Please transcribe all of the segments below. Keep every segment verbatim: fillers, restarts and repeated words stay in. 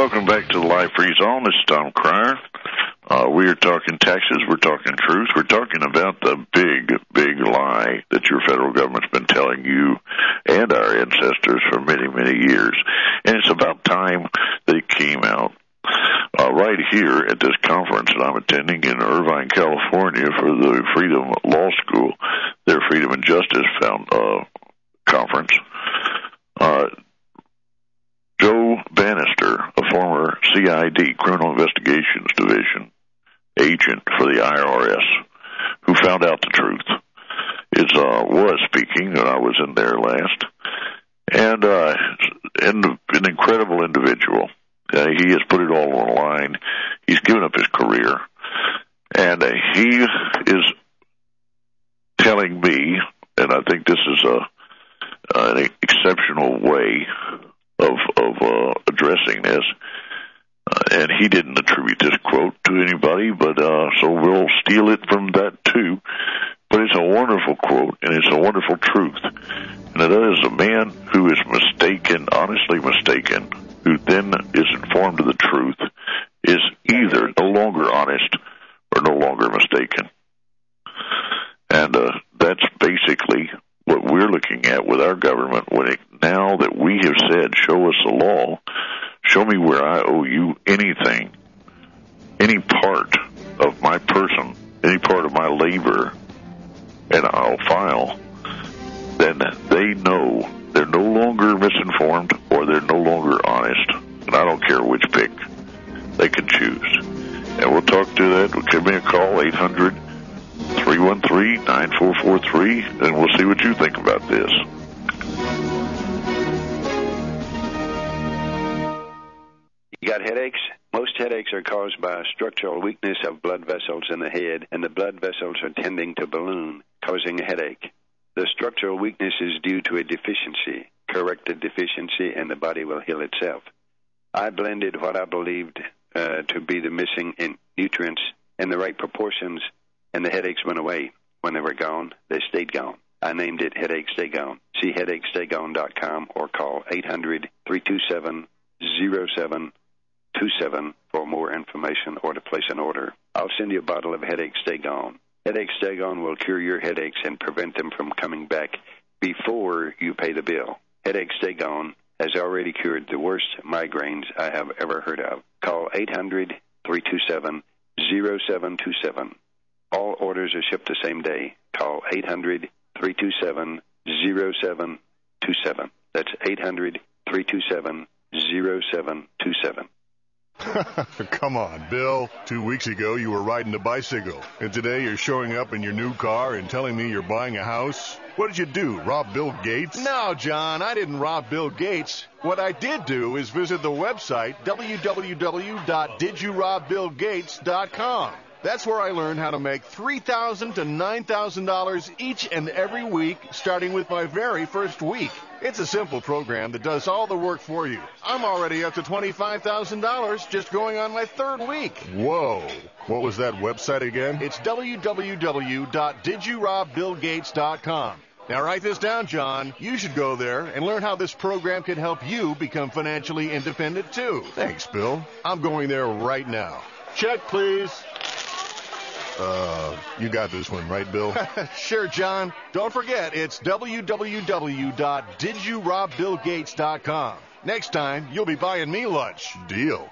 welcome back to the Live Free Zone. This is Tom Cryer. Uh, we are talking taxes, we're talking truth, we're talking about the big, big lie that your federal government's been telling you and our ancestors for many, many years. And it's about time that it came out. Uh, right here at this conference that I'm attending in Irvine, California for the Freedom Law School, their Freedom and Justice Found, uh, Conference, uh, Joe Bannister, a former C I D, Criminal Investigations Division agent for the I R S, who found out the truth, is uh, was speaking, and I was in there last, and uh, and an incredible individual. Uh, he has put it all on the line. He's given up his career, and uh, he is telling me, and I think this is a an exceptional way of of uh, addressing this. Uh, and he didn't attribute this quote to anybody, but uh, so we'll steal it from that too. But it's a wonderful quote, and it's a wonderful truth. And it is a man who is mistaken, honestly mistaken, who then is informed of the truth, is either no longer honest or no longer mistaken. And uh, that's basically what we're looking at with our government. When it, now that we have said, show us the law, show me where I owe you anything, any part of my person, any part of my labor, and I'll file, then they know they're no longer misinformed or they're no longer honest. And I don't care which pick. They can choose. And we'll talk to that. Give me a call, eight hundred, three one three, nine four four three, and we'll see what you think about this. You got headaches? Most headaches are caused by a structural weakness of blood vessels in the head, and the blood vessels are tending to balloon, causing a headache. The structural weakness is due to a deficiency. Correct the deficiency, and the body will heal itself. I blended what I believed uh, to be the missing in nutrients in the right proportions, and the headaches went away. When they were gone, they stayed gone. I named it Headache Stay Gone. See headache stay gone dot com or call eight hundred, three two seven, zero seven two seven for more information or to place an order. I'll send you a bottle of Headache Stay Gone. Headache Stay Gone will cure your headaches and prevent them from coming back before you pay the bill. Headache Stay Gone has already cured the worst migraines I have ever heard of. Call eight hundred, three two seven, zero seven two seven. All orders are shipped the same day. Call eight hundred, three two seven, zero seven two seven. That's eight hundred, three two seven, zero seven two seven. Come on, Bill. Two weeks ago, you were riding a bicycle. And today, you're showing up in your new car and telling me you're buying a house? What did you do, rob Bill Gates? No, John, I didn't rob Bill Gates. What I did do is visit the website, w w w dot did you rob bill gates dot com. That's where I learned how to make three thousand dollars to nine thousand dollars each and every week, starting with my very first week. It's a simple program that does all the work for you. I'm already up to twenty-five thousand dollars just going on my third week. Whoa. What was that website again? It's w w w dot did you rob bill gates dot com. Now write this down, John. You should go there and learn how this program can help you become financially independent, too. Thanks, Bill. I'm going there right now. Check, please. Uh, you got this one, right, Bill? Sure, John. Don't forget, it's w w w dot did you rob bill gates dot com. Next time, you'll be buying me lunch. Deal.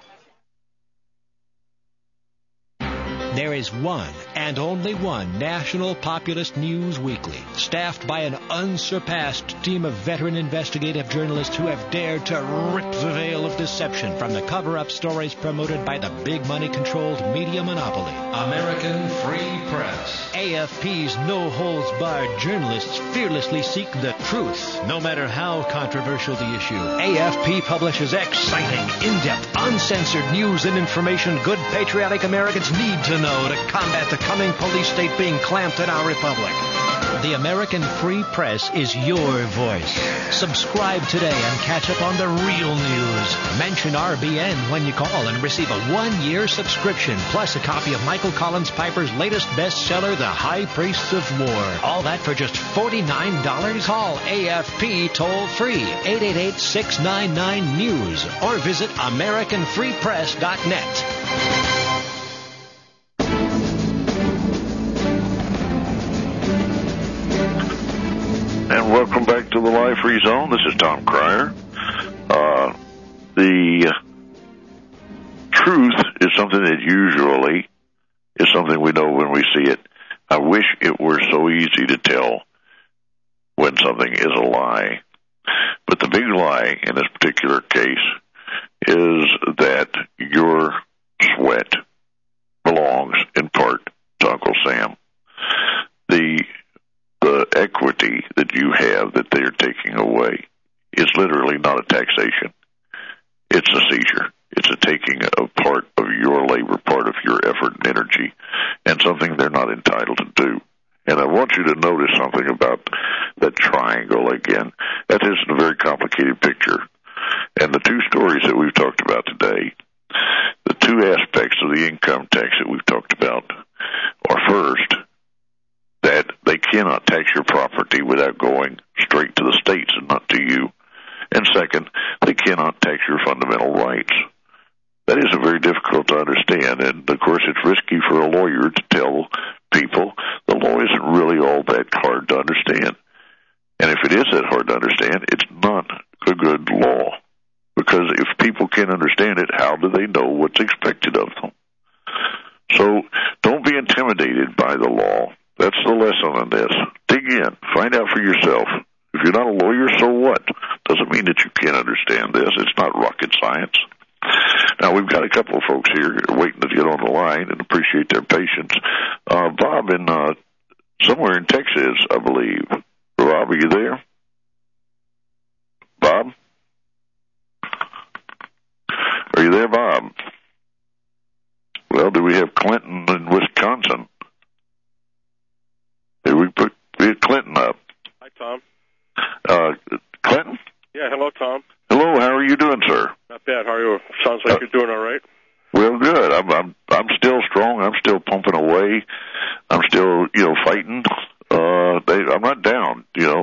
There is one and only one national populist news weekly, staffed by an unsurpassed team of veteran investigative journalists who have dared to rip the veil of deception from the cover-up stories promoted by the big money-controlled media monopoly. American Free Press. A F P's no-holds-barred journalists fearlessly seek the truth, no matter how controversial the issue. A F P publishes exciting, in-depth, uncensored news and information good patriotic Americans need to know to combat the coming police state being clamped in our republic. The American Free Press is your voice. Subscribe today and catch up on the real news. Mention R B N when you call and receive a one-year subscription, plus a copy of Michael Collins Piper's latest bestseller, The High Priests of War. All that for just forty-nine dollars. Call A F P toll-free, eight eight eight, six nine nine, news, or visit american free press dot net. And welcome back to the Live Free Zone. This is Tom Cryer. Uh, the truth is something that usually is something we know when we see it. I wish it were so easy to tell when something is a lie. But the big lie in this particular case is that your sweat belongs in part to Uncle Sam. The the equity that you have that they are taking away is literally not a taxation. It's a seizure. It's a taking of part of your labor, part of your effort and energy, and something they're not entitled to do. And I want you to notice something about that triangle again. That is a very complicated picture. And the two stories that we've talked about today, the two aspects of the income tax that we've talked about are, first, that they cannot tax your property without going straight to the states and not to you. And second, they cannot tax your fundamental rights. That is very difficult to understand, and of course it's risky for a lawyer to tell people the law isn't really all that hard to understand. And if it is that hard to understand, it's not a good law. Because if people can't understand it, how do they know what's expected of them? So don't be intimidated by the law. That's the lesson in this. Dig in. Find out for yourself. If you're not a lawyer, so what? Doesn't mean that you can't understand this. It's not rocket science. Now, we've got a couple of folks here waiting to get on the line and appreciate their patience. Uh, Bob in uh, somewhere in Texas, I believe. Bob, are you there? Bob? Are you there, Bob? Well, do we have Clinton in Wisconsin? Did we put Clinton up? Hi, Tom. Uh, Clinton? Yeah, hello, Tom. Hello, how are you doing, sir? Not bad. How are you? Sounds like uh, you're doing all right. Well, good. I'm, I'm, I'm still strong. I'm still pumping away. I'm still, you know, fighting. Uh, they, I'm not down, you know.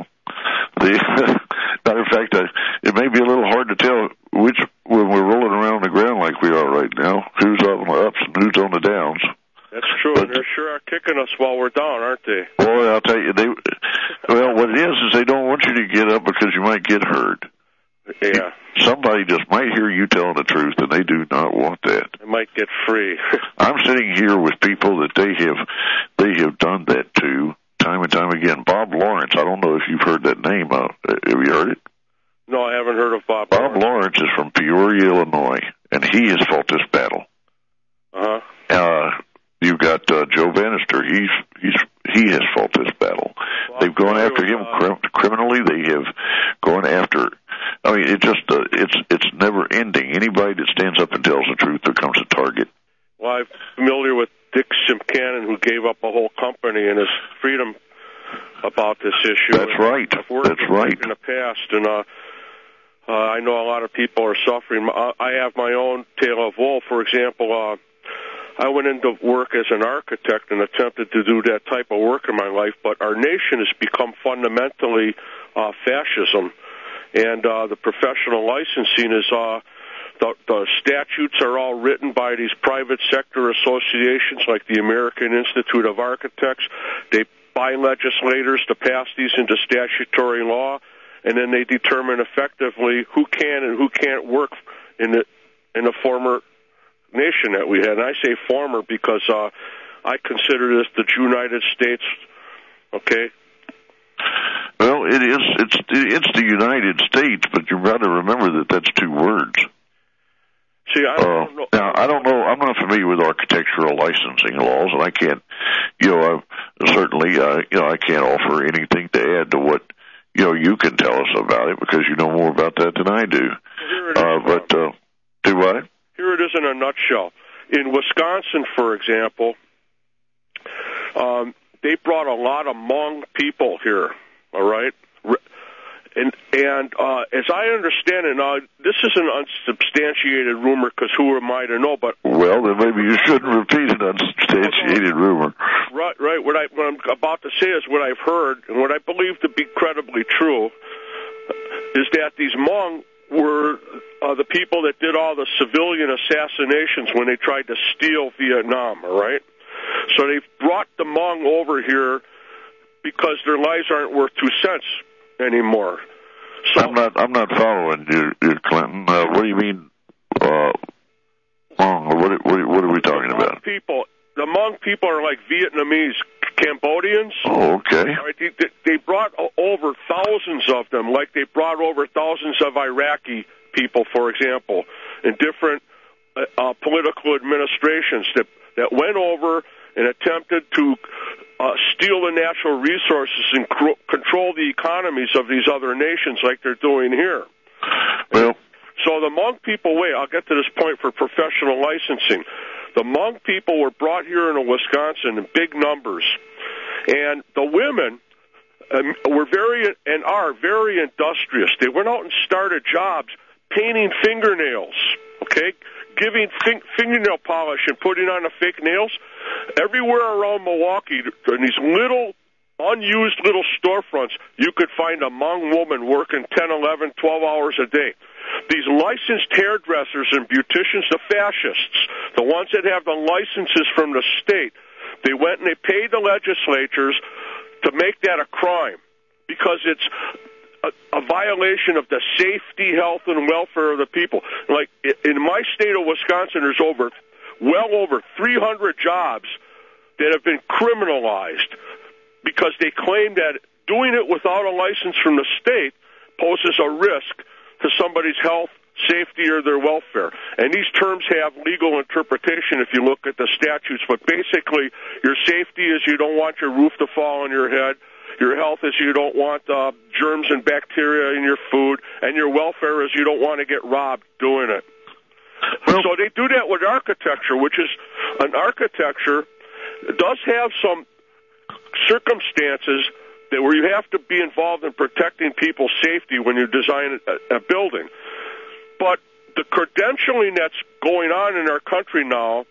The, matter of fact, I, it may be a little hard to tell which, when we're rolling around the ground like we are right now, who's on the ups and who's on the downs. That's true, but, and they sure are kicking us while we're down, aren't they? Boy, I'll tell you, they, well, what it is is they don't want you to get up because you might get hurt. Yeah. Somebody just might hear you telling the truth, and they do not want that. They might get free. I'm sitting here with people that they have they have done that to time and time again. Bob Lawrence, I don't know if you've heard that name. Uh, have you heard it? No, I haven't heard of Bob. Bob Lawrence, Lawrence is from Peoria, Illinois, and he has fought this battle. Uh-huh. Uh You've got uh, Joe Bannister. He's he's he has fought this battle. Well, They've gone after him uh, crim- criminally. They have gone after. I mean, it just uh, it's it's never ending. Anybody that stands up and tells the truth becomes a target. Well, I'm familiar with Dick Simcannon, who gave up a whole company and his freedom about this issue. That's and right. I've worked That's with right. Dick in the past, and uh, uh, I know a lot of people are suffering. I have my own tale of woe. For example. Uh, I went into work as an architect and attempted to do that type of work in my life, but our nation has become fundamentally uh, fascism, and uh, the professional licensing is uh, the, the statutes are all written by these private sector associations like the American Institute of Architects. They buy legislators to pass these into statutory law, and then they determine effectively who can and who can't work in the in the former nation that we had. And I say former because uh, I consider this the United States. Okay. Well, it is. It's it's the United States, but you've got to remember that that's two words. See, I don't uh, know. Now, I don't know. I'm not familiar with architectural licensing laws, and I can't. You know, I, certainly, uh, you know, I can't offer anything to add to what you know you can tell us about it because you know more about that than I do. Well, uh, but uh, do what? Here it is in a nutshell. In Wisconsin, for example, um, they brought a lot of Hmong people here, all right? And and uh, as I understand it, now, this is an unsubstantiated rumor, because who am I to know? But well, then maybe you shouldn't repeat an unsubstantiated rumor. Right, right. What, I, what I'm about to say is what I've heard, and what I believe to be credibly true, is that these Hmong were uh, the people that did all the civilian assassinations when they tried to steal Vietnam, all right? So they brought the Hmong over here because their lives aren't worth two cents anymore. So, I'm not. I'm not following you, you Clinton. Uh, what do you mean, uh, Hmong? What, what, what are we talking the about? Hmong people. The Hmong people are like Vietnamese Cambodians. Oh, okay. Right, they, they brought over thousands of them, like they brought over thousands of Iraqi people, for example, in different uh, uh, political administrations that that went over and attempted to uh, steal the natural resources and cr- control the economies of these other nations like they're doing here. Well, so the Hmong people, wait, I'll get to this point for professional licensing. The Hmong people were brought here in Wisconsin in big numbers, and the women um, were very and are very industrious. They went out and started jobs painting fingernails, okay, giving fin- fingernail polish and putting on the fake nails. Everywhere around Milwaukee, in these little, unused little storefronts, you could find a Hmong woman working ten, eleven, twelve hours a day. These licensed hairdressers and beauticians, the fascists, the ones that have the licenses from the state, they went and they paid the legislatures to make that a crime because it's a, a violation of the safety, health, and welfare of the people. Like in my state of Wisconsin, there's over well over three hundred jobs that have been criminalized because they claim that doing it without a license from the state poses a risk to somebody's health, safety, or their welfare. And these terms have legal interpretation if you look at the statutes, but basically your safety is you don't want your roof to fall on your head, your health is you don't want uh, germs and bacteria in your food, and your welfare is you don't want to get robbed doing it. Well, so they do that with architecture, which is an architecture does have some circumstances that where you have to be involved in protecting people's safety when you design a, a building. But the credentialing that's going on in our country now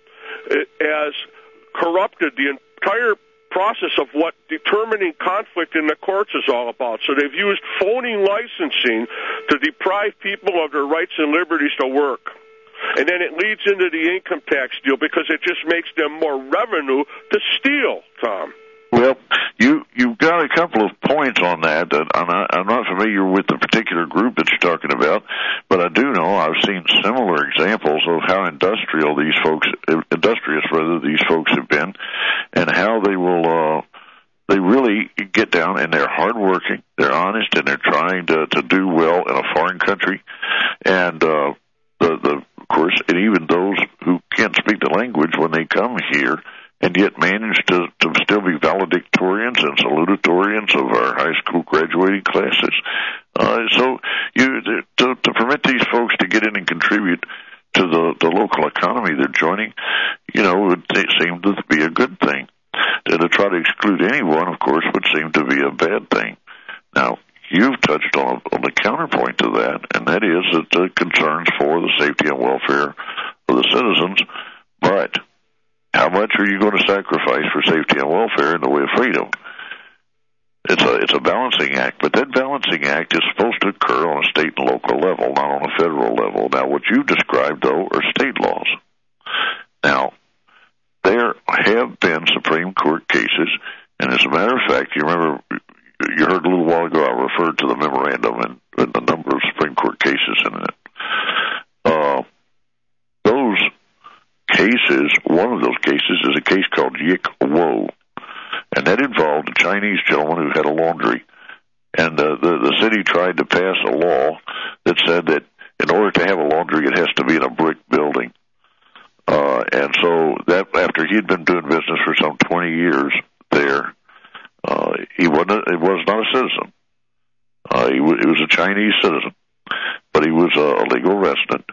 has corrupted the entire process of what determining conflict in the courts is all about. So they've used phony licensing to deprive people of their rights and liberties to work. And then it leads into the income tax deal because it just makes them more revenue to steal, Tom. Well, you, you've got a couple of points on that. that I'm, not, I'm not familiar with the particular group that you're talking about, but I do know I've seen similar examples of how industrial these folks, industrious rather, these folks have been, and how they will, uh, they really get down and they're hardworking, they're honest, and they're trying to, to do well in a foreign country. And, uh, the, the, of course, and even those who can't speak the language when they come here, and yet manage to, to still be valedictorians and salutatorians of our high school graduating classes. Uh, so you to, to permit these folks to get in and contribute to the, the local economy they're joining, you know, would seem to be a good thing. To, to try to exclude anyone, of course, would seem to be a bad thing. Now, you've touched on, on the counterpoint to that, and that is that the concerns for the safety and welfare of the citizens, but how much are you going to sacrifice for safety and welfare in the way of freedom? It's a it's a balancing act, but that balancing act is supposed to occur on a state and local level, not on a federal level. Now, what you described, though, are state laws. Now, there have been Supreme Court cases, and as a matter of fact, you remember, you heard a little while ago I referred to the memorandum and, and the number of Supreme Court cases in it. Uh, those cases, one of those cases is a case called Yik Wo, and that involved a Chinese gentleman who had a laundry, and uh, the the city tried to pass a law that said that in order to have a laundry, it has to be in a brick building, uh, and so that after he'd been doing business for some twenty years there, uh, he wasn't. He was not a citizen. Uh, he, w- he was a Chinese citizen, but he was a legal resident.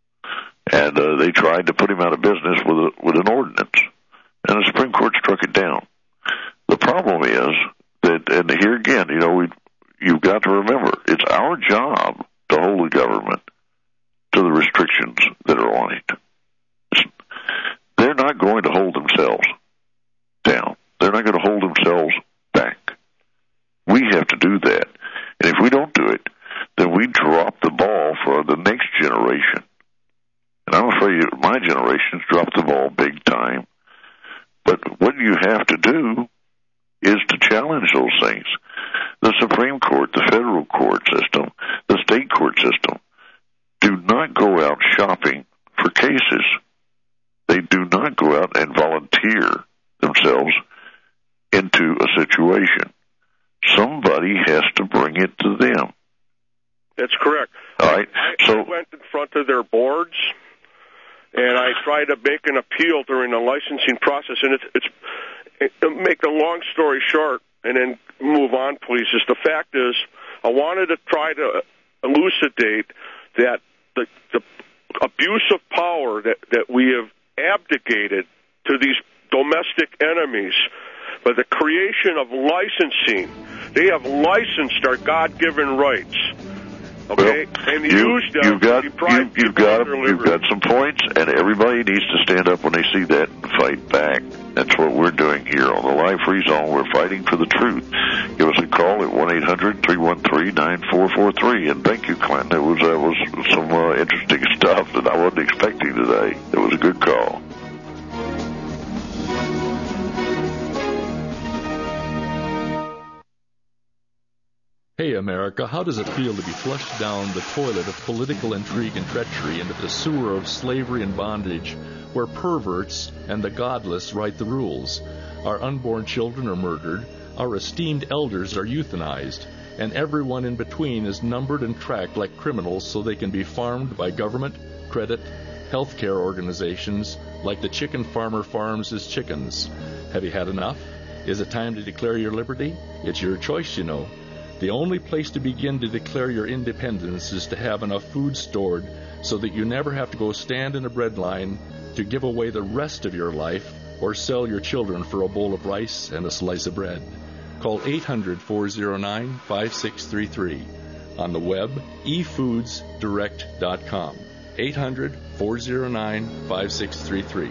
And uh, they tried to put him out of business with a, with an ordinance, and the Supreme Court struck it down. The problem is that, and here again, you know, we you've got to remember, it's our job to hold the government to the restrictions that are on it. It's, they're not going to hold themselves down. They're not going to hold themselves back. We have to do that. And if we don't do it, then we drop the ball for the next generation. And I'm afraid my generation's dropped the ball big time. But what you have to do is to challenge those things. The Supreme Court, the federal court system, the state court system do not go out shopping for cases. They do not go out and volunteer themselves into a situation. Somebody has to bring it to them. That's correct. All right. I, so I went in front of their boards, and I tried to make an appeal during the licensing process. And it's, it's it, make a long story short, and then move on, please. Is the fact is, I wanted to try to elucidate that the, the abuse of power that, that we have abdicated to these domestic enemies by the creation of licensing. They have licensed our God-given rights. Okay, well, and you, used them you've got to deprive you, you've got you've got some points, and everybody needs to stand up when they see that and fight back. That's what we're doing here on the Live Free Zone. We're fighting for the truth. Give us a call at one eight hundred three one three nine four four three. And thank you, Clinton. It was uh, was some uh, interesting stuff that I wasn't expecting today. It was a good call. Hey, America, how does it feel to be flushed down the toilet of political intrigue and treachery into the sewer of slavery and bondage, where perverts and the godless write the rules? Our unborn children are murdered, our esteemed elders are euthanized, and everyone in between is numbered and tracked like criminals so they can be farmed by government, credit, healthcare organizations, like the chicken farmer farms his chickens. Have you had enough? Is it time to declare your liberty? It's your choice, you know. The only place to begin to declare your independence is to have enough food stored so that you never have to go stand in a bread line to give away the rest of your life or sell your children for a bowl of rice and a slice of bread. Call eight hundred, four oh nine, five six three three. On the web, e foods direct dot com. eight hundred, four oh nine, five six three three.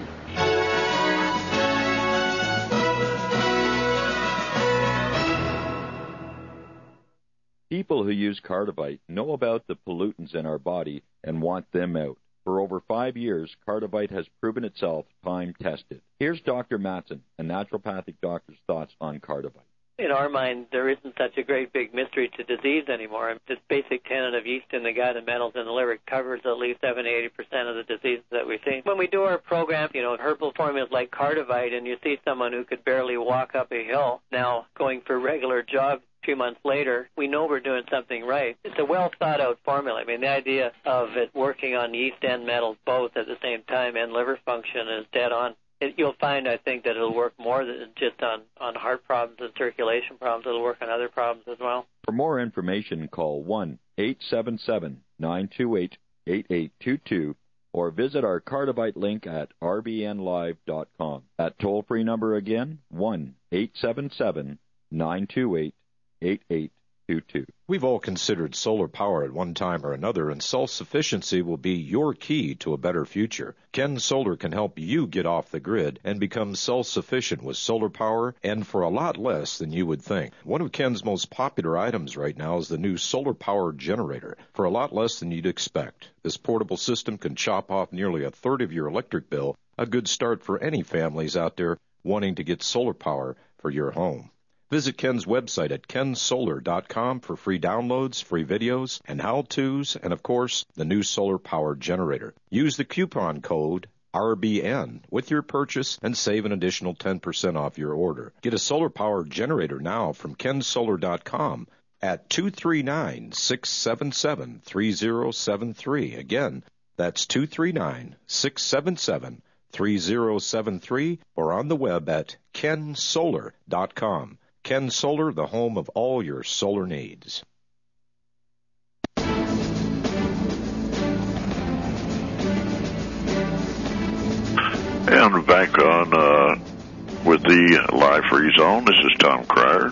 People who use Cardivite know about the pollutants in our body and want them out. For over five years, Cardivite has proven itself time-tested. Here's Doctor Matson, a naturopathic doctor's thoughts on Cardivite. In our mind, there isn't such a great big mystery to disease anymore. This basic tenet of yeast in the gut and metals in the liver covers at least seventy to eighty percent of the diseases that we see. When we do our program, you know, herbal formulas like Cardivite, and you see someone who could barely walk up a hill now going for regular jogs a few months later, we know we're doing something right. It's a well-thought-out formula. I mean, the idea of it working on yeast and metals both at the same time and liver function is dead on. It, you'll find, I think, that it'll work more than just on, on heart problems and circulation problems. It'll work on other problems as well. For more information, call one eight seven seven, nine two eight, eight eight two two or visit our Cardivite link at r b n live dot com. That toll-free number again, one eight seven seven, nine two eight, eight eight two two. We've all considered solar power at one time or another, and self-sufficiency will be your key to a better future. Ken Solar can help you get off the grid and become self-sufficient with solar power, and for a lot less than you would think. One of Ken's most popular items right now is the new solar power generator, for a lot less than you'd expect. This portable system can chop off nearly a third of your electric bill, a good start for any families out there wanting to get solar power for your home. Visit Ken's website at ken solar dot com for free downloads, free videos, and how-tos, and, of course, the new solar power generator. Use the coupon code R B N with your purchase and save an additional ten percent off your order. Get a solar power generator now from ken solar dot com at two three nine, six seven seven, three zero seven three. Again, that's two three nine, six seven seven, three zero seven three or on the web at ken solar dot com. Ken Solar, the home of all your solar needs. And back on uh, with the Live Free Zone. This is Tom Cryer.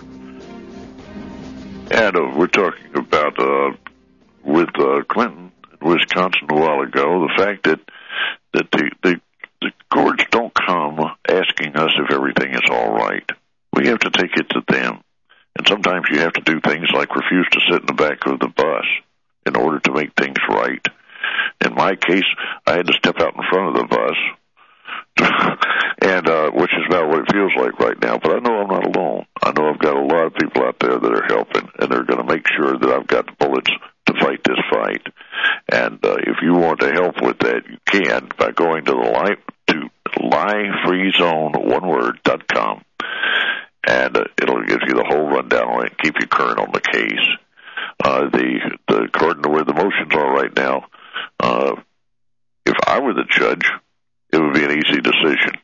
And uh, we're talking about, uh, with uh, Clinton in Wisconsin a while ago, the fact that, that the, the, the courts don't come asking us if everything is all right. We have to take it to them. And sometimes you have to do things like refuse to sit in the back of the bus in order to make things right. In my case, I had to step out in front of the bus. and uh, which is about what it feels like right now. But I know I'm not alone. I know I've got a lot of people out there that are helping, and they're going to make sure that I've got the bullets to fight this fight. And uh, if you want to help with that, you can by going to the live to lie free zone one word dot com, and uh, it'll give you the whole rundown on it, keep you current on the case. Uh, the the according to where the motions are right now, uh, if I were the judge, it would be an easy decision.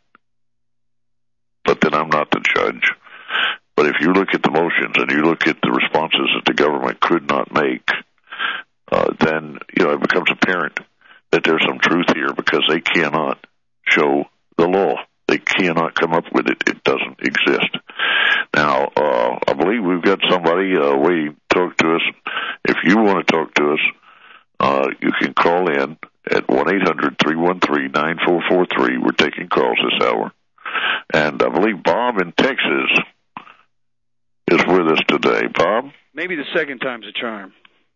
But then I'm not the judge. But if you look at the motions and you look at the responses that the government could not make, uh, then, you know, it becomes apparent that there's some truth here because they cannot show the law. They cannot come up with it. It doesn't exist. Now, uh, I believe we've got somebody uh, waiting to talk to us. If you want to talk to us, uh, you can call in at one eight hundred three one three nine four four three. We're taking calls this hour. And I believe Bob in Texas is with us today. Bob? Maybe the second time's a charm.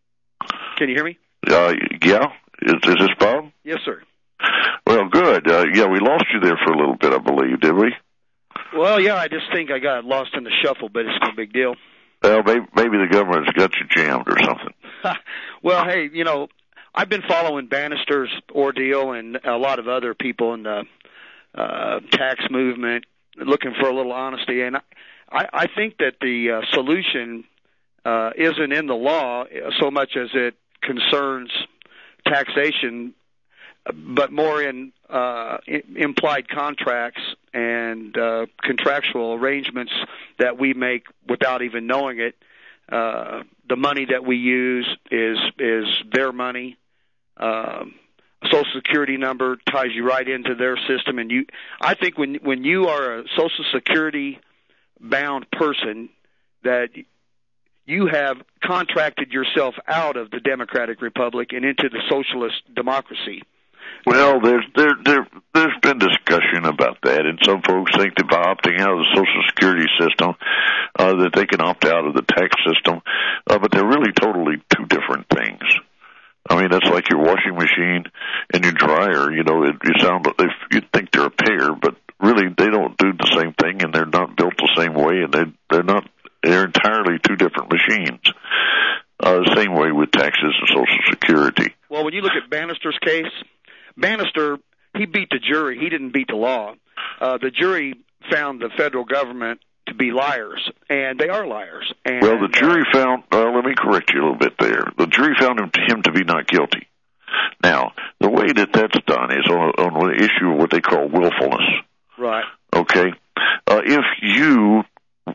Can you hear me? Uh, yeah. Is, is this Bob? Yes, sir. Well, good. Uh, yeah, we lost you there for a little bit, I believe, did we? Well, yeah, I just think I got lost in the shuffle, but it's no big deal. Well, maybe, maybe the government's got you jammed or something. Well, hey, you know, I've been following Bannister's ordeal and a lot of other people in the uh, tax movement looking for a little honesty, and I, I think that the uh, solution uh, isn't in the law so much as it concerns taxation, but more in uh, implied contracts and uh, contractual arrangements that we make without even knowing it. Uh, the money that we use is is their money. Uh, Social Security number ties you right into their system, and you. I think when when you are a Social Security bound person, that you have contracted yourself out of the Democratic Republic and into the socialist democracy. Well, there's there there there's been discussion about that, and some folks think that by opting out of the Social Security system, uh, that they can opt out of the tax system, uh, but they're really totally two different things. I mean, that's like your washing machine and your dryer. You know, it, you sound if you think they're a pair, but really they don't do the same thing, and they're not built the same way, and they they're not they're entirely two different machines. Uh, the same way with taxes and Social Security. Well, when you look at Bannister's case, Bannister, he beat the jury. He didn't beat the law. Uh, the jury found the federal government to be liars, and they are liars. And, well, the jury found, uh, let me correct you a little bit there. The jury found him, him to be not guilty. Now, the way that that's done is on, on the issue of what they call willfulness. Right. Okay? Uh, if you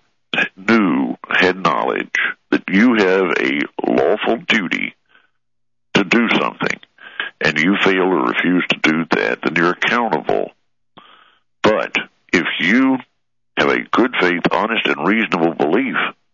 knew, had knowledge, that you have a lawful duty to do something, and you fail or refuse to do that, then you're accountable. But if you have a good faith, honest, and reasonable belief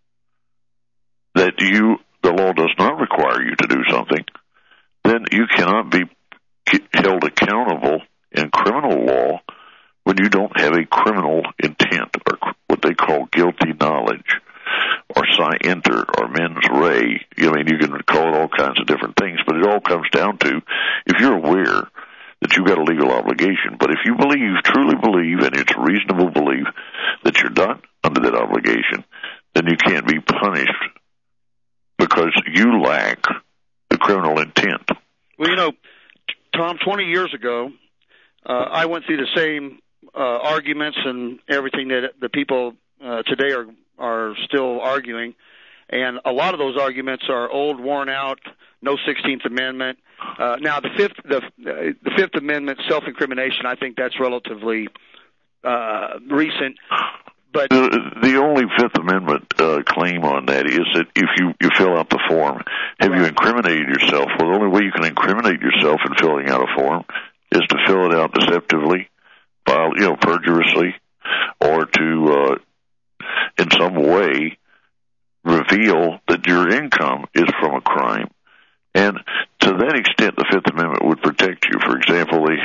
that you the law does not require you to do something, then you cannot be held accountable in criminal law when you don't have a criminal intent, or what they call guilty knowledge, or scienter, or mens rea. I mean, you can call it all kinds of different things, but it all comes down to if you're aware that you've got a legal obligation. But if you believe, truly believe, and it's a reasonable belief that you're not under that obligation, then you can't be punished because you lack the criminal intent. Well, you know, Tom, twenty years ago, uh, I went through the same uh, arguments and everything that the people uh, today are are still arguing, and a lot of those arguments are old, worn out. No sixteenth Amendment. Uh, now, the Fifth the uh, the Fifth Amendment, self-incrimination. I think that's relatively uh, recent. But the, the only Fifth Amendment uh, claim on that is that if you, you fill out the form, have right. you incriminated yourself? Well, the only way you can incriminate yourself in filling out a form is to fill it out deceptively, by, you know, perjurously, or to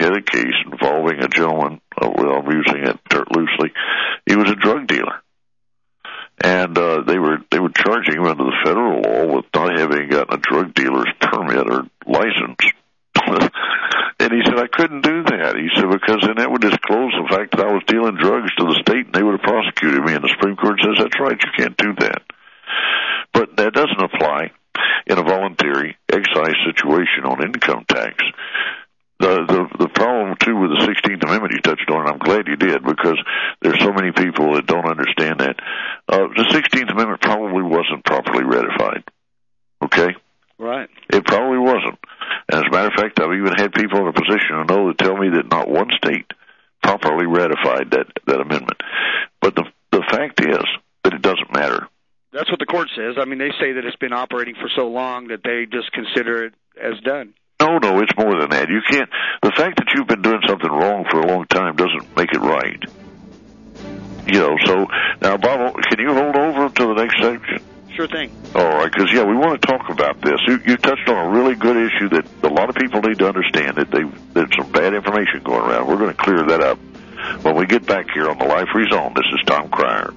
had a case involving a gentleman, uh, well, I'm using it loosely. He was a drug dealer. And uh, they were they were charging him under the federal law with not having gotten a drug dealer's permit or license. And he said, I couldn't do that. He said, because then that would disclose the fact that I was dealing drugs to the state, and they would have prosecuted me. And the Supreme Court says, that's right, you can't do that. But that doesn't apply in a voluntary excise situation on income tax. The, the the problem, too, with the sixteenth Amendment you touched on, and I'm glad you did, because there's so many people that don't understand that. Uh, the sixteenth Amendment probably wasn't properly ratified. Okay? Right. It probably wasn't. And as a matter of fact, I've even had people in a position to know that tell me that not one state properly ratified that, that amendment. But the the fact is that it doesn't matter. That's what the court says. I mean, they say that it's been operating for so long that they just consider it as done. No, no, it's more than that. You can't. The fact that you've been doing something wrong for a long time doesn't make it right. You know, so now, Bob, can you hold over to the next section? Sure thing. All right, because, yeah, we want to talk about this. You, you touched on a really good issue that a lot of people need to understand, that they, there's some bad information going around. We're going to clear that up when we get back here on the Life Free Zone. This is Tom Cryer.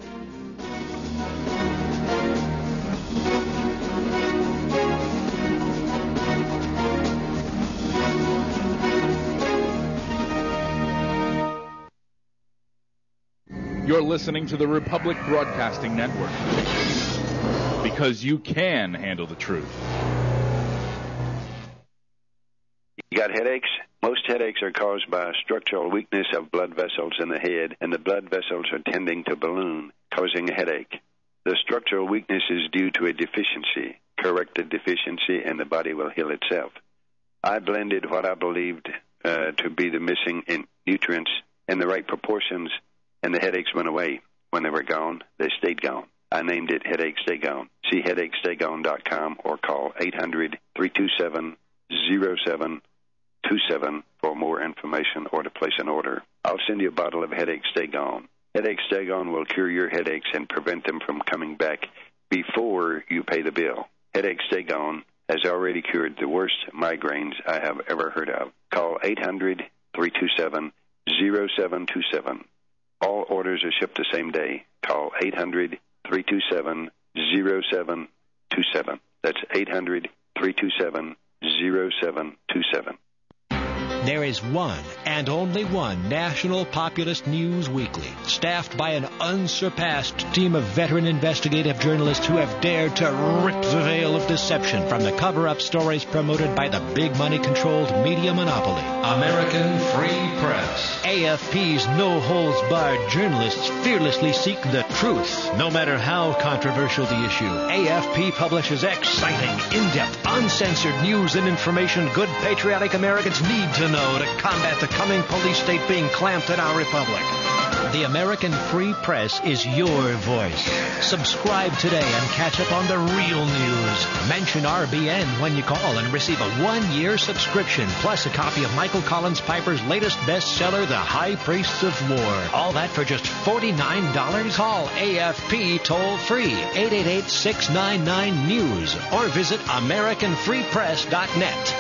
You're listening to the Republic Broadcasting Network, because you can handle the truth. You got headaches? Most headaches are caused by a structural weakness of blood vessels in the head, and the blood vessels are tending to balloon, causing a headache. The structural weakness is due to a deficiency. Correct the deficiency, and the body will heal itself. I blended what I believed uh, to be the missing in nutrients in the right proportions, and the headaches went away. When they were gone, they stayed gone. I named it Headache Stay Gone. See headache stay gone dot com or call eight hundred, three two seven, zero seven two seven for more information or to place an order. I'll send you a bottle of Headache Stay Gone. Headache Stay Gone will cure your headaches and prevent them from coming back before you pay the bill. Headache Stay Gone has already cured the worst migraines I have ever heard of. Call eight hundred, three two seven, zero seven two seven. All orders are shipped the same day. Call eight hundred, three two seven, zero seven two seven. That's eight hundred, three two seven, zero seven two seven. There is one and only one national populist news weekly, staffed by an unsurpassed team of veteran investigative journalists who have dared to rip the veil of deception from the cover-up stories promoted by the big money-controlled media monopoly. American Free Press. A F P's no-holds-barred journalists fearlessly seek the truth, no matter how controversial the issue. A F P publishes exciting, in-depth, uncensored news and information good patriotic Americans need to know to combat the coming police state being clamped in our republic. The American Free Press is your voice. Subscribe today and catch up on the real news. Mention R B N when you call and receive a one-year subscription, plus a copy of Michael Collins Piper's latest bestseller, The High Priests of War. All that for just forty-nine dollars. Call A F P toll-free, eight eight eight, six nine nine, news, or visit American Free Press dot net.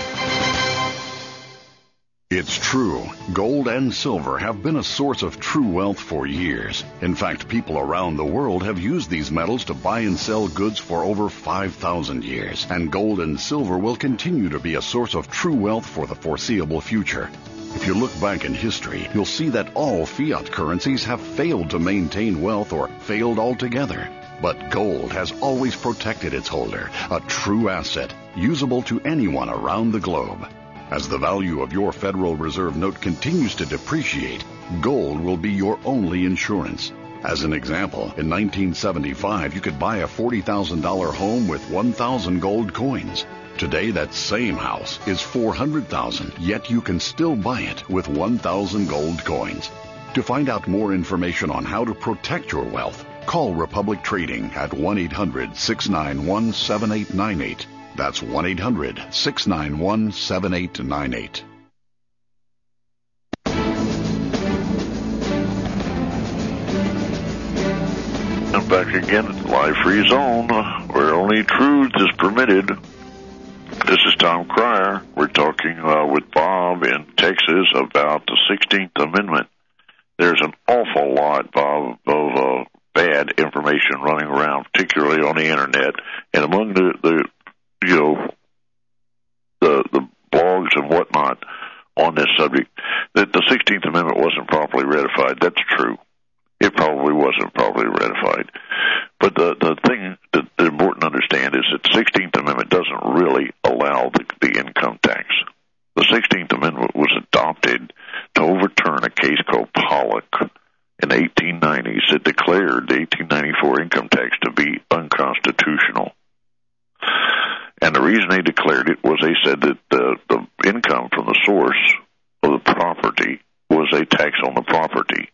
It's true. Gold and silver have been a source of true wealth for years. In fact, people around the world have used these metals to buy and sell goods for over five thousand years. And gold and silver will continue to be a source of true wealth for the foreseeable future. If you look back in history, you'll see that all fiat currencies have failed to maintain wealth or failed altogether. But gold has always protected its holder, a true asset, usable to anyone around the globe. As the value of your Federal Reserve note continues to depreciate, gold will be your only insurance. As an example, in nineteen seventy-five, you could buy a forty thousand dollars home with one thousand gold coins. Today, that same house is four hundred thousand dollars, yet you can still buy it with one thousand gold coins. To find out more information on how to protect your wealth, call Republic Trading at one eight hundred, six nine one, seven eight nine eight. That's one eight hundred, six nine one, seven eight nine eight. I'm back again at the Live Free Zone, where only truth is permitted. This is Tom Cryer. We're talking uh, with Bob Bob, in Texas about the sixteenth Amendment. There's an awful lot, Bob, of uh, bad information running around, particularly on the Internet, and among the, the you know, the, the blogs and whatnot on this subject, that the sixteenth Amendment wasn't properly ratified. That's true. It probably wasn't properly ratified. But the, the thing that, that's important to understand is that the sixteenth Amendment doesn't really allow the, the income tax. The sixteenth Amendment was adopted to overturn a case called Pollock in the eighteen nineties that declared the eighteen ninety-four income tax to be unconstitutional. And the reason they declared it was they said that the, the income from the source of the property was a tax on the property.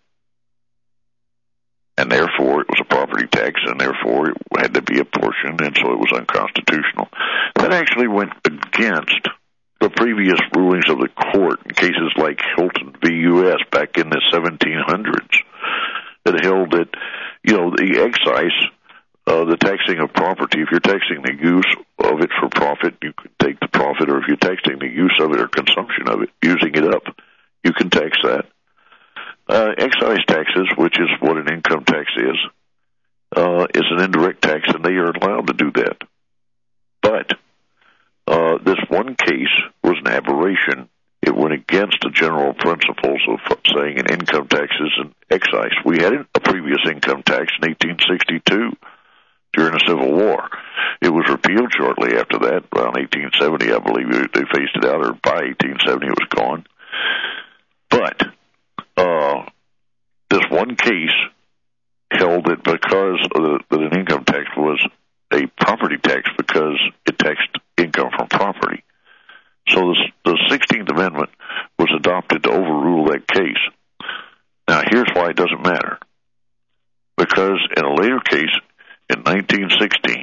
And therefore, it was a property tax, and therefore it had to be apportioned, and so it was unconstitutional. That actually went against the previous rulings of the court in cases like Hilton v. U S back in the seventeen hundreds that held that, you know, the excise, uh, the taxing of property, if you're taxing the use of it for profit, you can take the profit, or if you're taxing the use of it or consumption of it, using it up, you can tax that. Uh, excise taxes, which is what an income tax is, uh, is an indirect tax, and they are allowed to do that. But uh, this one case was an aberration. It went against the general principles of saying an income tax is an excise. We had a previous income tax in eighteen sixty-two during the Civil War. It was repealed shortly after that, around eighteen seventy, I believe. They phased it out, or by eighteen seventy it was gone. But Uh, this one case held that because of the, that an income tax was a property tax because it taxed income from property. So the, the sixteenth Amendment was adopted to overrule that case. Now, here's why it doesn't matter. Because in a later case, in nineteen sixteen,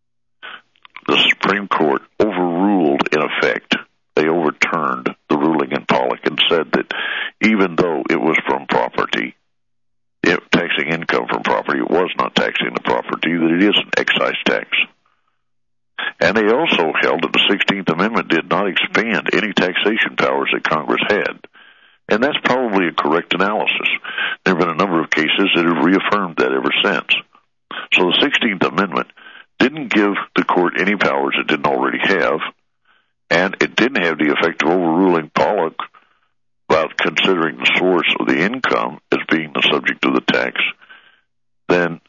the Supreme Court overruled, in effect, they overturned the ruling in Pollock and said that even though it was from property, it, taxing income from property, it was not taxing the property, that it is an excise tax. And they also held that the sixteenth Amendment did not expand any taxation powers that Congress had. And that's probably a correct analysis. There have been a number of cases that have reaffirmed that ever since. So the sixteenth Amendment didn't give the court any powers it didn't already have, and it didn't have the effect of overruling Pollock about considering the source of the income as being the subject of the tax than,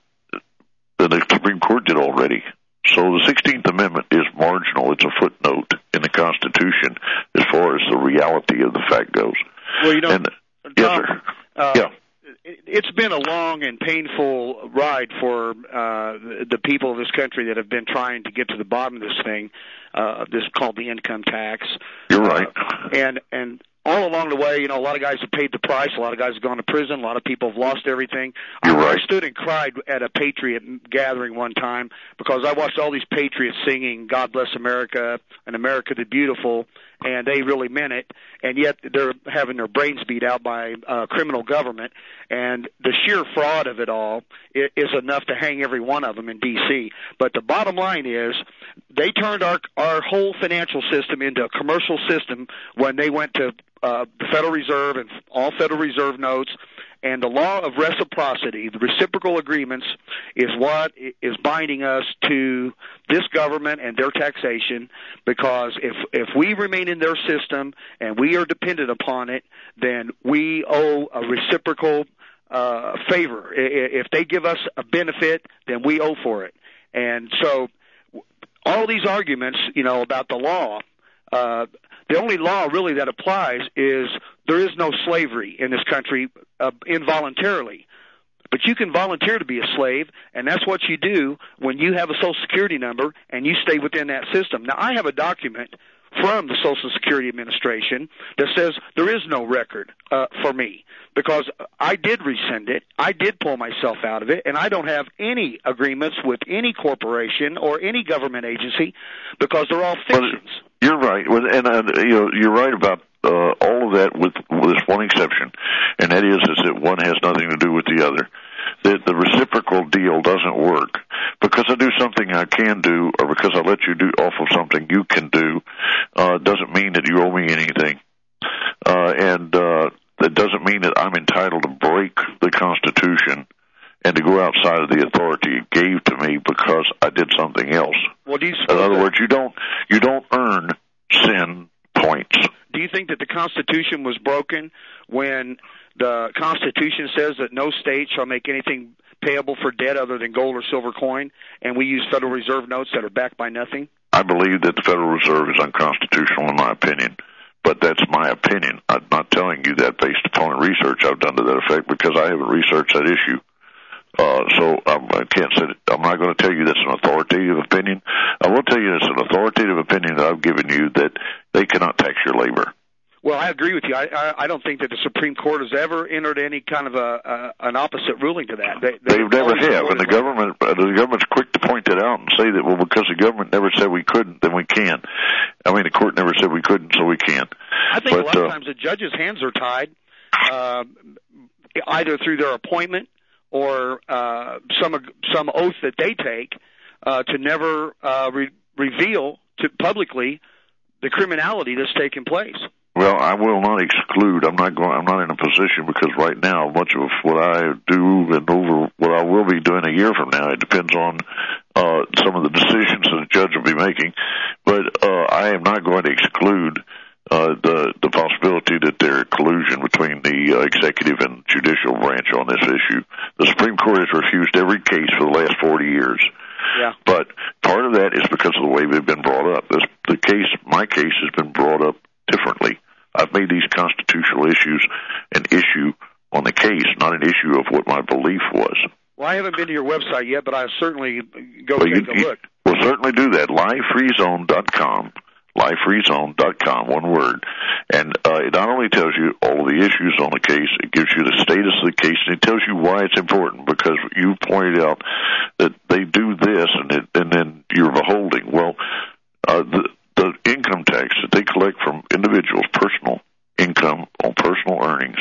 than the Supreme Court did already. So the sixteenth Amendment is marginal. It's a footnote in the Constitution as far as the reality of the fact goes. Well, you know, and, Tom, yes, sir. Uh, yeah. It's been a long and painful ride for uh, the people of this country that have been trying to get to the bottom of this thing, uh, this called the income tax. You're right. Uh, and and all along the way, you know, a lot of guys have paid the price. A lot of guys have gone to prison. A lot of people have lost everything. You're I, right. I stood and cried at a Patriot gathering one time because I watched all these patriots singing "God Bless America" and "America the Beautiful," and they really meant it. And yet they're having their brains beat out by uh, criminal government. And the sheer fraud of it all is enough to hang every one of them in D C But the bottom line is they turned our our whole financial system into a commercial system when they went to uh, the Federal Reserve and all Federal Reserve notes. And the law of reciprocity, the reciprocal agreements, is what is binding us to this government and their taxation, because if if we remain in their system and we are dependent upon it, then we owe a reciprocal uh, favor. If they give us a benefit, then we owe for it. And so all these arguments, you know, about the law, uh, the only law really that applies is there is no slavery in this country uh, involuntarily. But you can volunteer to be a slave, and that's what you do when you have a Social Security number and you stay within that system. Now, I have a document from the Social Security Administration that says there is no record uh, for me because I did rescind it, I did pull myself out of it, and I don't have any agreements with any corporation or any government agency because they're all fictions. Well, you're right, and uh, you know, you're right about uh, all of that, with, with this one exception, and that is, is that one has nothing to do with the other. The, the reciprocal deal doesn't work. Because I do something I can do, or because I let you do off of something you can do, uh, doesn't mean that you owe me anything. uh, and uh, that doesn't mean that I'm entitled to break the Constitution and to go outside of the authority it gave to me because I did something else. Well, do you In other words, you don't you don't earn sin points. Do you think that the Constitution was broken when the Constitution says that no state shall make anything payable for debt other than gold or silver coin, and we use Federal Reserve notes that are backed by nothing? I believe that the Federal Reserve is unconstitutional, in my opinion. But that's my opinion. I'm not telling you that based upon research I've done to that effect, because I haven't researched that issue. Uh, so um, I can't say. I'm not going to tell you that's an authoritative opinion. I will tell you it's an authoritative opinion that I've given you that they cannot tax your labor. Well, I agree with you. I, I, I don't think that the Supreme Court has ever entered any kind of a, a an opposite ruling to that. They, they They've never have, and the government uh, the government's quick to point that out and say that, well, because the government never said we couldn't, then we can. I mean, the court never said we couldn't, so we can. I think but, a lot uh, of times the judges' hands are tied, uh, either through their appointment or uh, some some oath that they take uh, to never uh, re- reveal to publicly the criminality that's taking place. Well, I will not exclude. I'm not going. I'm not in a position, because right now, much of what I do and over what I will be doing a year from now, it depends on uh, some of the decisions that the judge will be making. But uh, I am not going to exclude uh, the the possibility that there is collusion between the uh, executive and judicial branch on this issue. The Supreme Court has refused every case for the last forty years. Yeah. But part of that is because of the way they've been brought up. This, the case, my case, has been brought up differently. I've made these constitutional issues an issue on the case, not an issue of what my belief was. Well, I haven't been to your website yet, but I'll certainly go well, take you, a look. We'll certainly do that. live free zone dot com. live free zone dot com, one word. And uh, it not only tells you all of the issues on the case, it gives you the status of the case, and it tells you why it's important, because you pointed out that they do this, and, it, and then you're beholding. Well, uh, the The income tax that they collect from individuals' personal income on personal earnings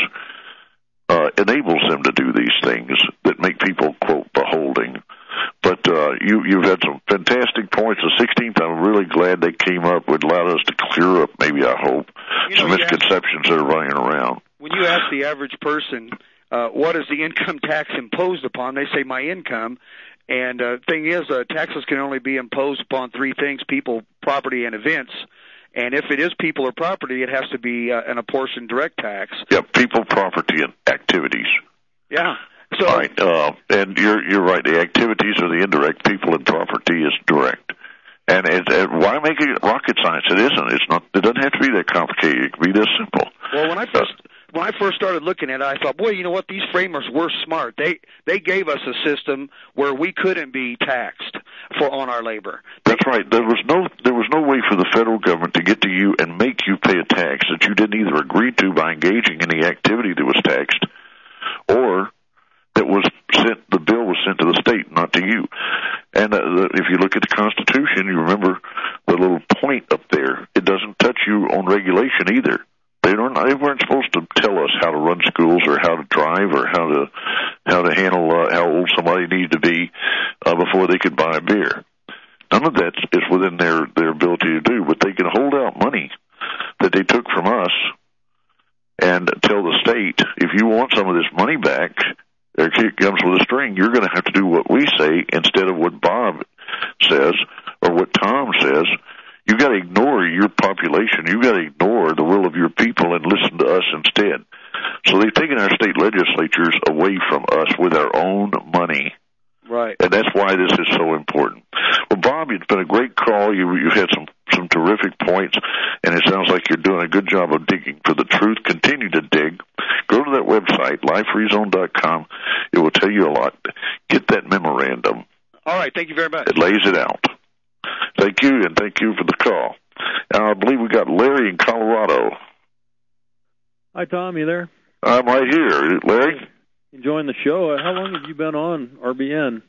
uh, enables them to do these things that make people, quote, beholding. But uh, you, you've had some fantastic points. The sixteenth, I'm really glad they came up. It allowed us to clear up, maybe I hope, you know, some misconceptions that are running around. When you ask the average person, uh, what is the income tax imposed upon, they say my income. And the uh, thing is, uh, taxes can only be imposed upon three things: people, property, and events. And if it is people or property, it has to be uh, an apportioned direct tax. Yeah, people, property, and activities. Yeah. So, all right, uh, and you're you're right. The activities are the indirect. People and property is direct. And it, it, why make it rocket science? It isn't. It's not. It doesn't have to be that complicated. It can be this simple. Well, when I first when I first started looking at it, I thought, boy, you know what? These framers were smart. They they gave us a system where we couldn't be taxed for on our labor. That's right. There was no there was no way for the federal government to get to you and make you pay a tax that you didn't either agree to by engaging in the activity that was taxed, or that was sent. The bill was sent to the state, not to you. And uh, the, if you look at the Constitution, you remember the little point up there. It doesn't touch you on regulation either. They don't. They weren't supposed to tell us how to run schools or how to drive or how to how to handle uh, how old somebody needed to be uh, before they could buy a beer. None of that is within their their ability to do. But they can hold out money that they took from us and tell the state, if you want some of this money back, it comes with a string. You're going to have to do what we say instead of what Bob says or what Tom says. You got to ignore your population. You got to ignore the will of your people and listen to us instead. So they've taken our state legislatures away from us with our own money. Right. And that's why this is so important. Well, Bob, it's been a great call. You, you've had some, some terrific points, and it sounds like you're doing a good job of digging for the truth. Continue to dig. Go to that website, live free zone dot com. It will tell you a lot. Get that memorandum. All right. Thank you very much. It lays it out. Thank you, and thank you for the call. Now, I believe we got Larry in Colorado. Hi, Tom. You there? I'm right here. Larry? Enjoying the show. How long have you been on R B N?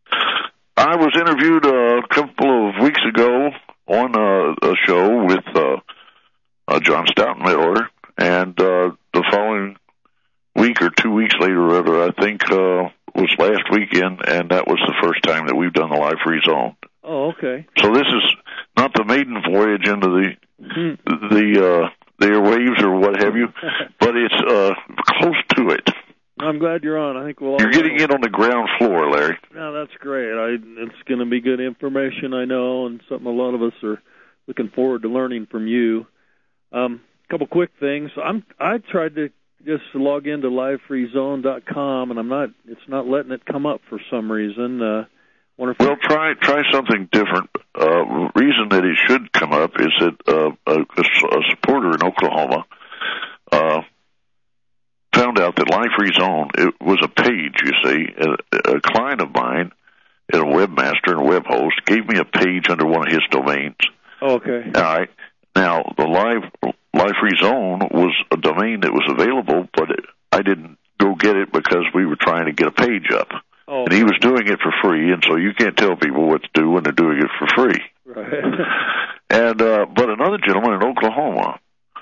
I was interviewed a couple of weeks ago on a, a show with uh, uh, John Stoutenmiller, and uh, the following week or two weeks later, rather, I think, uh, was last weekend, and that was the first time that we've done the Live Free Zone. Oh, okay. So this is not the maiden voyage into the mm-hmm. the uh, the airwaves or what have you, but it's uh, close to it. I'm glad you're on. I think we'll. You're getting in on the ground floor, Larry. No, that's great. I, it's going to be good information, I know, and something a lot of us are looking forward to learning from you. Um, a couple quick things. I'm. I tried to just log into live free zone dot com, and I'm not. It's not letting it come up for some reason. Uh, wonder if well, try try something different. Uh, reason that it should come up is that uh, a, a supporter in Oklahoma uh, found out that Live Free Zone, it was a page, you see. A, a client of mine, a webmaster and a web host, gave me a page under one of his domains. Oh, okay. All right. Now, the Live Live Free Zone was a domain that was available, but it, I didn't go get it because we were trying to get a page up. Oh, and he was doing it for free, and so you can't tell people what to do when they're doing it for free. Right. and uh, but another gentleman in Oklahoma,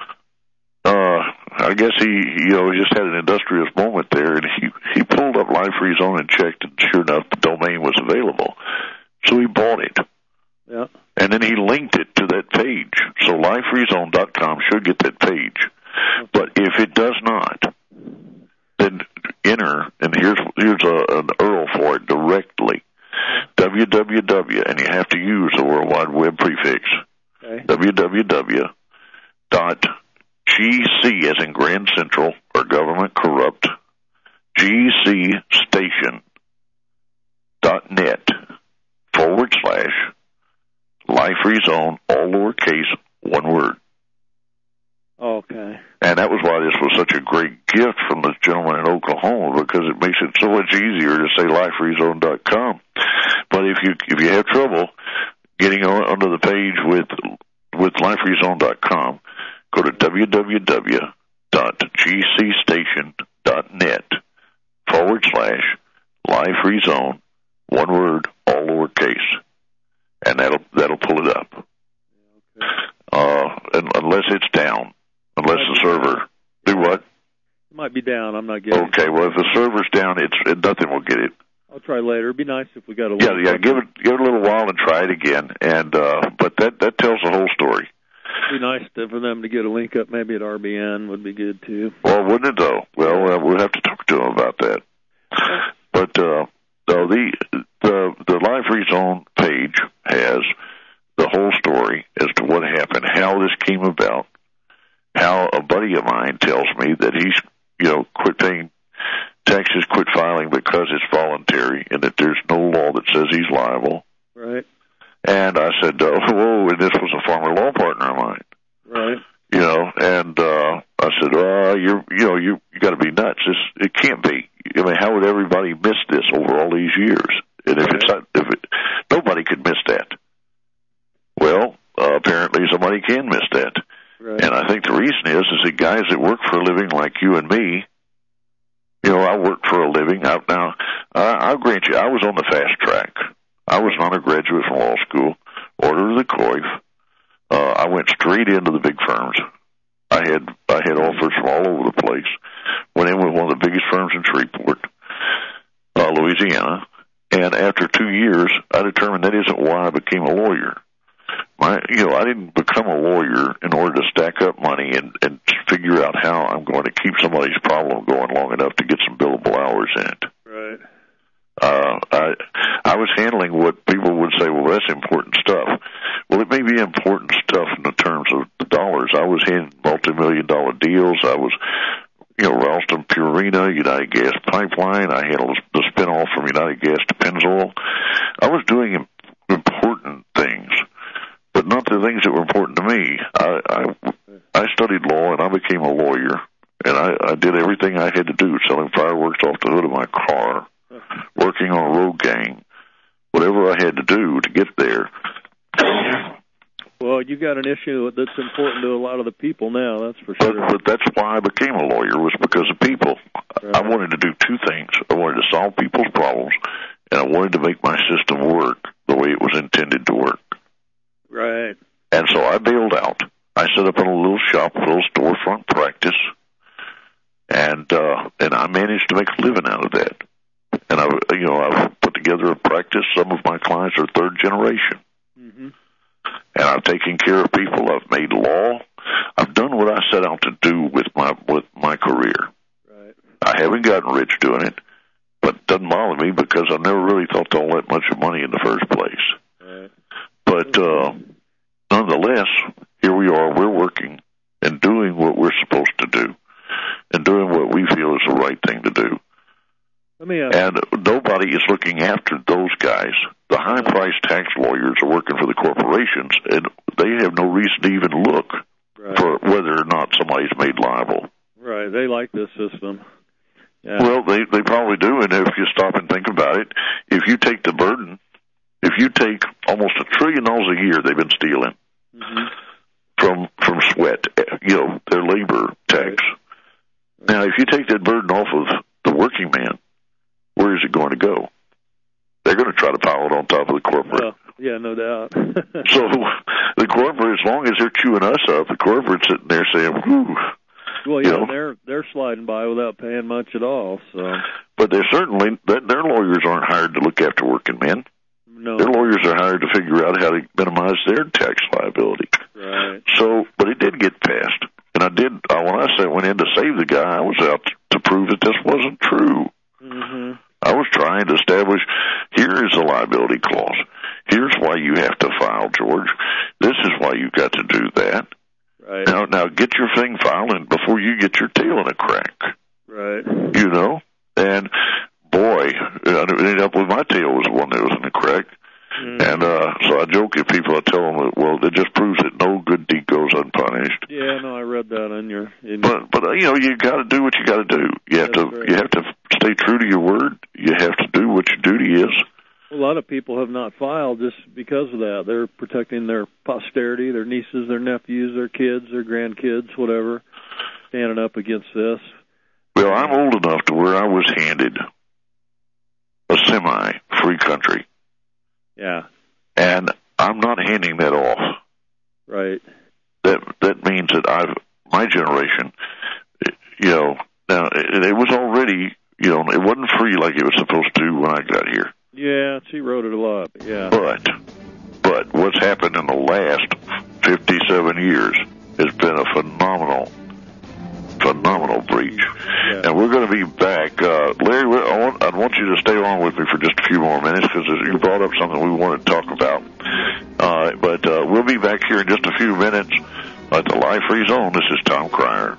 uh, I guess he, you know, he just had an industrious moment there, and he he pulled up Live Free Zone and checked, and sure enough, the domain was available. So he bought it. Yeah. And then he linked it to that page. So live free zone dot com should get that page. But if it does not, then enter, and here's here's a, an U R L for it directly. www, and you have to use the World Wide Web prefix. Okay. www dot gc, as in Grand Central, or Government Corrupt, gc station dot net forward slash Live Free Zone, all lowercase, one word. Okay. And that was why this was such a great gift from this gentleman in Oklahoma, because it makes it so much easier to say live free zone dot com. But if you if you have trouble getting on, onto the page with with live free zone dot com, go to www dot g c station dot net forward slash Live Free Zone, one word, all lowercase. And that'll that'll pull it up. Okay. Uh, unless it's down, unless the server do what? It might be down. I'm not getting. Okay, well if the server's down, it's it, nothing will get it. I'll try later. It'd be nice if we got a. Yeah, yeah. Give it give it a little while and try it again. And uh, but that that tells the whole story. It'd be nice to, for them to get a link up. Maybe at R B N would be good too. Well, wouldn't it though? Well, uh, we'll have to talk to them about that. But uh, no, the the the Live Free Zone page has the whole story as to what happened, how this came about, how a buddy of mine tells me that he's, you know, quit paying taxes, quit filing because it's voluntary, and that there's no law that says he's liable. Right. And I said, uh, whoa, and this was a former law partner of mine. Right. You know, and uh, I said, uh, you're, you know, you you got to be nuts. This it can't be. I mean, how would everybody miss this over all these years? And if it's not, if it, nobody could miss that. Well, uh, apparently somebody can miss that. Right. And I think the reason is, is that guys that work for a living like you and me, you know, I work for a living. I, now, I, I'll grant you, I was on the fast track. I was not a graduate from law school, order of the coif. Uh, I went straight into the big firms. I had I had offers from all over the place. Went in with one of the biggest firms in Shreveport, uh, Louisiana. And after two years, I determined that isn't why I became a lawyer. My, you know, I didn't become a lawyer in order to stack up money and, and figure out how I'm going to keep somebody's problem going long enough to get some billable hours in it. Right. Uh, I, I was handling what people would say, well, that's important stuff. Well, it may be important stuff in the terms of the dollars. I was handling multi-million dollar deals. I was, you know, Ralston Purina, United Gas Pipeline. I handled the spinoff from United Gas to Pennzoil. I was doing important things, but not the things that were important to me. I, I, I studied law, and I became a lawyer, and I, I did everything I had to do, selling fireworks off the hood of my car, working on a road gang, whatever I had to do to get there. Well, you got an issue that's important to a lot of the people now, that's for sure. But, but that's why I became a lawyer, was because of people. Right. I wanted to do two things. I wanted to solve people's problems, and I wanted to make my system work the way it was intended to work. Right. And so I bailed out. I set up in a little shop, a little storefront practice, and uh, and I managed to make a living out of that. And I, you know, I've put together a practice. Some of my clients are third generation, mm-hmm. and I've taken care of people. I've made law. I've done what I set out to do with my with my career. Right. I haven't gotten rich doing it, but it doesn't bother me because I never really thought all that much of money in the first place. Right. But uh, nonetheless, here we are. We're working and doing what we're supposed to do, and doing what we feel is the right thing to do. Let me ask and nobody is looking after those guys. The high-priced tax lawyers are working for the corporations, and they have no reason to even look right. for whether or not somebody's made liable. Right. They like this system. Yeah. Well, they they probably do, and if you stop and think about it, if you take the burden, if you take almost a trillion dollars a year they've been stealing mm-hmm. from from sweat, you know, their labor tax. Right. Now, if you take that burden off of the working man, where is it going to go? They're going to try to pile it on top of the corporate. Well, yeah, no doubt. So the corporate, as long as they're chewing us up, the corporate's sitting there saying, whew. Well, yeah, you know, they're they're sliding by without paying much at all. So, but they're certainly their lawyers aren't hired to look after working men. No, their lawyers are hired to figure out how to minimize their tax liability. Right. So, but it did get passed, and I did. Uh, when I said went in to save the guy, I was out to prove that this wasn't true. Mm-hmm. I was trying to establish, here is a liability clause. Here's why you have to file, George. This is why you've got to do that. Right. Now, now get your thing filing before you get your tail in a crack. Right. You know? And, boy, I ended up with my tail was the one that was in a crack. Mm. And uh, so I joke at people, I tell them, that, well, it just proves that no good deed goes unpunished. Yeah, no, I read that in your... In but, but uh, you know, you got to do what you got to do. You have That's to right. You have to stay true to your word. You have to do what your duty is. A lot of people have not filed just because of that. They're protecting their posterity, their nieces, their nephews, their kids, their grandkids, whatever, standing up against this. Well, I'm old enough to where I was handed a semi-free country. Yeah. And I'm not handing that off. Right. That that means that I've, my generation, you know, now it, it was already, you know, it wasn't free like it was supposed to when I got here. Yeah, she wrote it a lot, yeah. But, but what's happened in the last fifty-seven years has been a phenomenal, phenomenal breach. Yeah. And we're going to be back. Uh, Larry, I want, I want you to stay on with me for just a few more minutes because you brought up something we want to talk about. Uh, but uh, we'll be back here in just a few minutes at the Live Free Zone. This is Tom Cryer.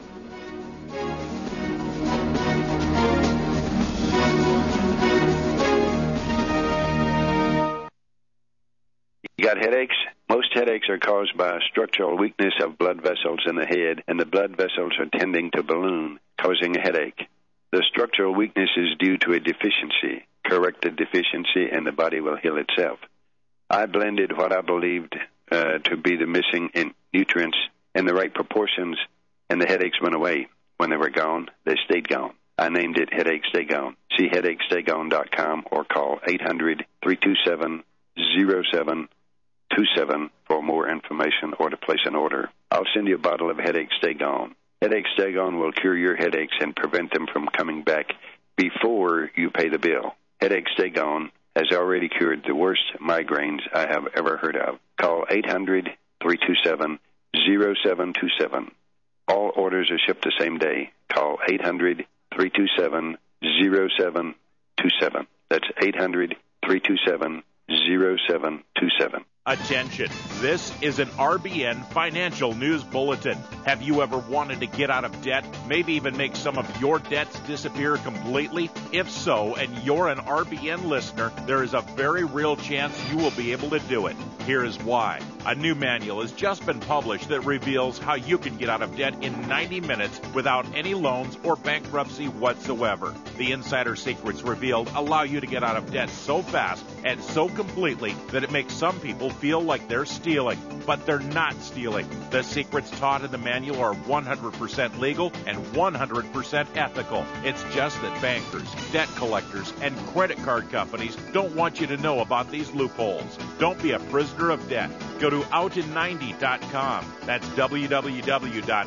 You got headaches? Most headaches are caused by a structural weakness of blood vessels in the head, and the blood vessels are tending to balloon, causing a headache. The structural weakness is due to a deficiency. Correct the deficiency, and the body will heal itself. I blended what I believed uh, to be the missing in nutrients in the right proportions, and the headaches went away. When they were gone, they stayed gone. I named it Headache Stay Gone. See headache stay gone dot com or call eight hundred, three two seven, zero seven two seven for more information or to place an order. I'll send you a bottle of Headache Stay Gone. Headache Stay Gone will cure your headaches and prevent them from coming back before you pay the bill. Headache Stay Gone has already cured the worst migraines I have ever heard of. Call eight hundred, three two seven, zero seven two seven. All orders are shipped the same day. Call eight hundred, three two seven, zero seven two seven. That's eight hundred, three two seven, zero seven two seven. Attention, this is an R B N Financial News Bulletin. Have you ever wanted to get out of debt, maybe even make some of your debts disappear completely? If so, and you're an R B N listener, there is a very real chance you will be able to do it. Here is why. A new manual has just been published that reveals how you can get out of debt in ninety minutes without any loans or bankruptcy whatsoever. The insider secrets revealed allow you to get out of debt so fast and so completely that it makes some people feel like they're stealing, but they're not stealing. The secrets taught in the manual are one hundred percent legal and one hundred percent ethical. It's just that bankers, debt collectors, and credit card companies don't want you to know about these loopholes. Don't be a prisoner of debt. Go to out in ninety dot com. That's w w w dot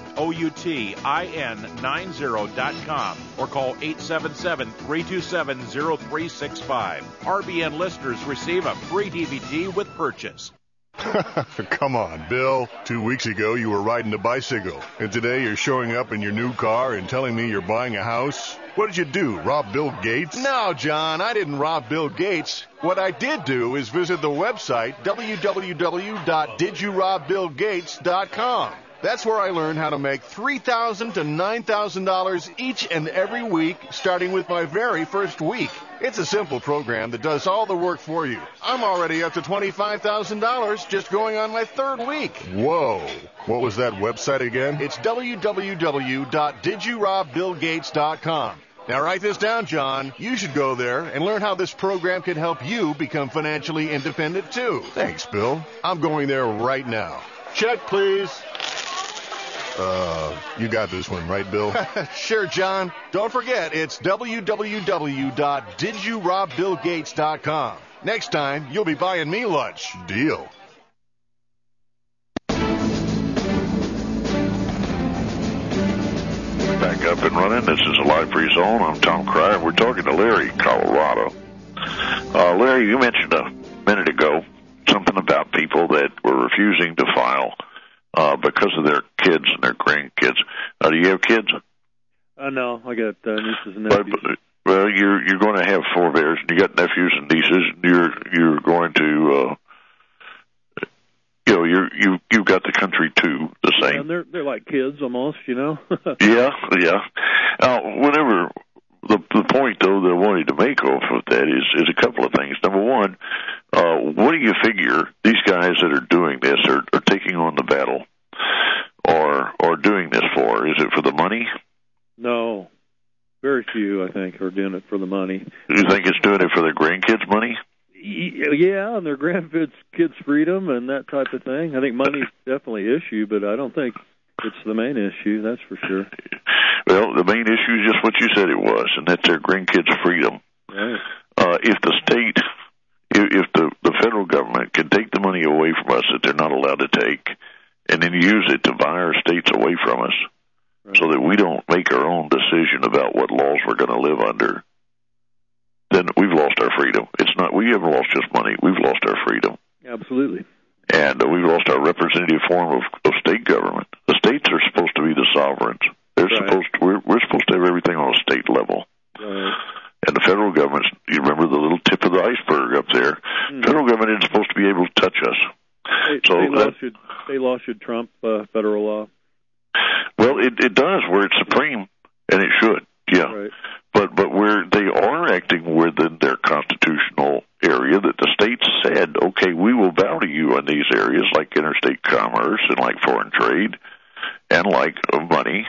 outin ninety dot com or call eight seven seven, three two seven, zero three six five. R B N listeners receive a free D V D with purchase. Come on, Bill. Two weeks ago, you were riding a bicycle. And today, you're showing up in your new car and telling me you're buying a house? What did you do, rob Bill Gates? No, John, I didn't rob Bill Gates. What I did do is visit the website w w w dot did you rob bill gates dot com. That's where I learned how to make three thousand dollars to nine thousand dollars each and every week, starting with my very first week. It's a simple program that does all the work for you. I'm already up to twenty-five thousand dollars just going on my third week. Whoa. What was that website again? It's w w w dot did you rob bill gates dot com. Now write this down, John. You should go there and learn how this program can help you become financially independent, too. Thanks, Bill. I'm going there right now. Check, please. Uh, you got this one, right, Bill? Sure, John. Don't forget, it's w w w dot did you rob bill gates dot com. Next time, you'll be buying me lunch. Deal. Back up and running. This is a Live Free Zone. I'm Tom Cryer. We're talking to Larry in Colorado. Uh, Larry, you mentioned a minute ago something about people that were refusing to file Uh, because of their kids and their grandkids. Uh, do you have kids? Uh, no, I got uh, nieces and nephews. But, well, you're you're going to have forebears, and you got nephews and nieces, and you're you're going to, uh, you know, you're you you've got the country too, the same. Yeah, and they're they're like kids almost, you know. yeah, yeah. Now, whenever the the point though that I wanted to make off of that is is a couple of things. Number one. Uh, what do you figure these guys that are doing this are, are taking on the battle or or doing this for? Is it for the money? No. Very few, I think, are doing it for the money. You think it's doing it for their grandkids' money? Yeah, and their grandkids' kids' freedom and that type of thing. I think money's definitely an issue, but I don't think it's the main issue, that's for sure. Well, the main issue is just what you said it was, and that's their grandkids' freedom. Right. Uh, if the state... If the, the federal government can take the money away from us that they're not allowed to take and then use it to buy our states away from us right. so that we don't make our own decision about what laws we're going to live under, then we've lost our freedom. It's not, we haven't lost just money, we've lost our freedom. Absolutely. And uh, we've lost our representative form of, of state government. The states are supposed to be the sovereigns. They're right. supposed to, we're, we're supposed to have everything on a state level. Right. And the federal government, you remember the little tip of the iceberg up there, mm-hmm. federal government isn't supposed to be able to touch us. State, so state, that, law, should, state law should trump uh, federal law. Well, it, it does where it's supreme, and it should, yeah. Right. But but where they are acting within their constitutional area, that the states said, okay, we will bow to you in these areas like interstate commerce and like foreign trade and like money.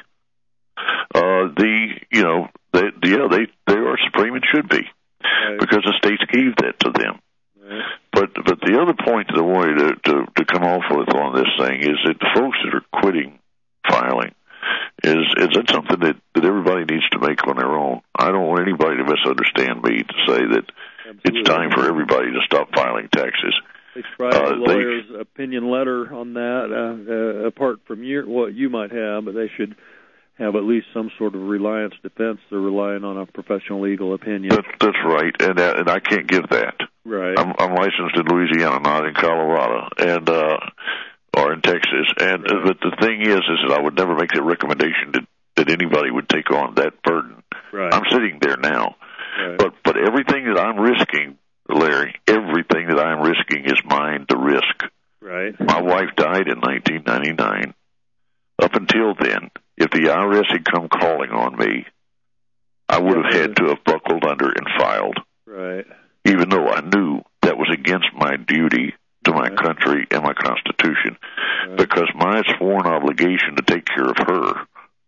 Uh, the, you know, they, yeah, they, they are supreme and should be right. because the states gave that to them. Right. But, but the other point that I wanted to, to, to come off with on this thing is that the folks that are quitting filing is, is that something that, that everybody needs to make on their own. I don't want anybody to misunderstand me to say that Absolutely. It's time for everybody to stop filing taxes. They should write uh, a lawyer's they, opinion letter on that, uh, uh, apart from your, what you might have, but they should have at least some sort of reliance defense. They're relying on a professional legal opinion. That, that's right, and uh, and I can't give that. Right. I'm, I'm licensed in Louisiana, not in Colorado, and uh, or in Texas. And right. uh, but the thing is, is that I would never make the recommendation that that anybody would take on that burden. Right. I'm sitting there now, right. but but everything that I'm risking, Larry, everything that I'm risking is mine to risk. Right. My wife died in nineteen ninety-nine. Up until then, if the I R S had come calling on me, I would have had to have buckled under and filed. Right. Even though I knew that was against my duty to my right. country and my Constitution, right. because my sworn obligation to take care of her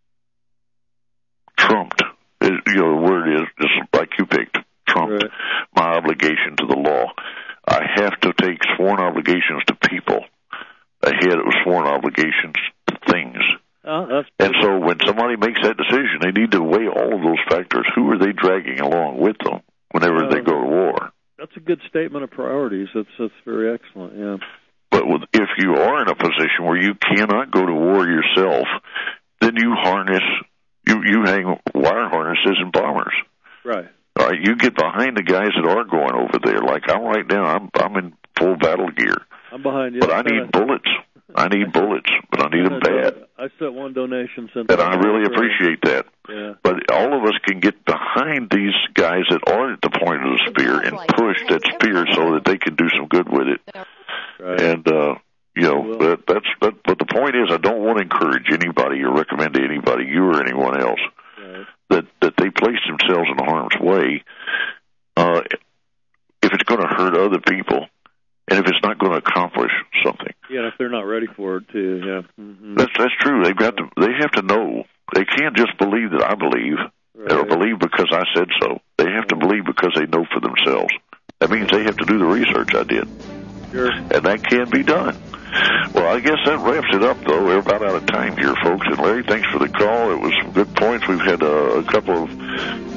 trumped, you know, the word is, is like you picked, trumped right. my obligation to the law. I have to take sworn obligations to people ahead of sworn obligations to things. Oh, that's and so when somebody makes that decision, they need to weigh all of those factors. Who are they dragging along with them whenever uh, they go to war? That's a good statement of priorities. That's that's very excellent, yeah. But with, if you are in a position where you cannot go to war yourself, then you harness, you, you hang wire harnesses and bombers. Right. All right, you get behind the guys that are going over there. Like I'm right now, I'm I'm in full battle gear. I'm behind you. But I need bullets. I need bullets, but I need them bad. I sent one donation. Sent and I really appreciate that. Yeah. But all of us can get behind these guys that are at the point of the spear and push that spear so that they can do some good with it. Right. And, uh, you know, that, that's, that, but the point is I don't want to encourage anybody or recommend to anybody, you or anyone else, right. that, that they place themselves in harm's way, uh, if it's going to hurt other people. And if it's not going to accomplish something, yeah, if they're not ready for it, too, yeah, mm-hmm. that's that's true. They've got to. They have to know. They can't just believe that I believe, right. or believe because I said so. They have to believe because they know for themselves. That means they have to do the research I did, sure. And that can be done. Well, I guess that wraps it up, though. We're about out of time here, folks. And Larry, thanks for the call. It was some good points. We've had uh, a couple of